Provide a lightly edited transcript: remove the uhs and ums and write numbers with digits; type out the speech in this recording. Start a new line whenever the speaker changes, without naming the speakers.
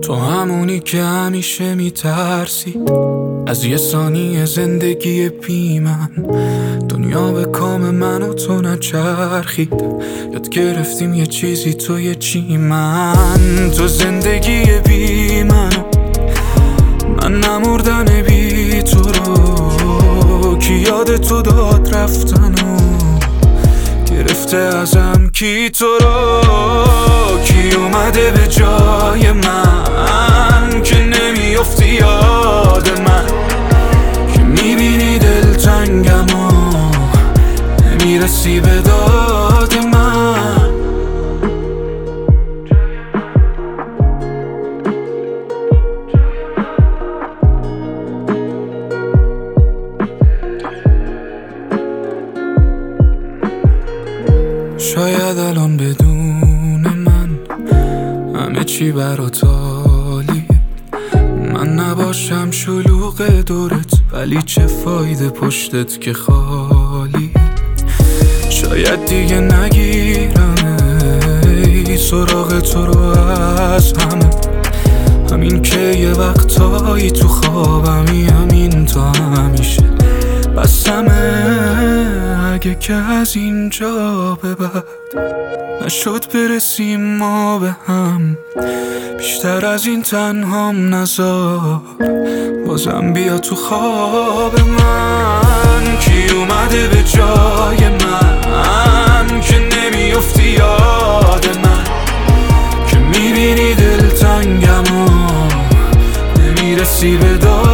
تو همونی که همیشه میترسی از یه ثانیه زندگی بی من. دنیا به کام من و تو نچرخید، یاد گرفتیم یه چیزی تو یه چی من. تو زندگی بی من نمردن بی تو رو کی یاد تو داد رفتن و گرفته ازم کی تو رو. کی اومده به جای من که نمیافتی یاد من، که میبینی دلتنگم و نمیرسی به داد من. شاید الان بدون من همه چی برات عالیه، من نباشم شلوغ دورت ولی چه فایده پشتت که خالیه. شاید دیگه نگیرم سراغ تو رو از همه، همین که یه وقتایی تو خوابمی، همین تا همیشه بسمه. اگه که از اینجا به بعد نشد برسیم ما به هم، بیشتر از این تنهام نذار بازم بیا تو خواب من. کی اومده به جای من که نمیافتی یاد من، که میبینی دلتنگم و نمیرسی به داد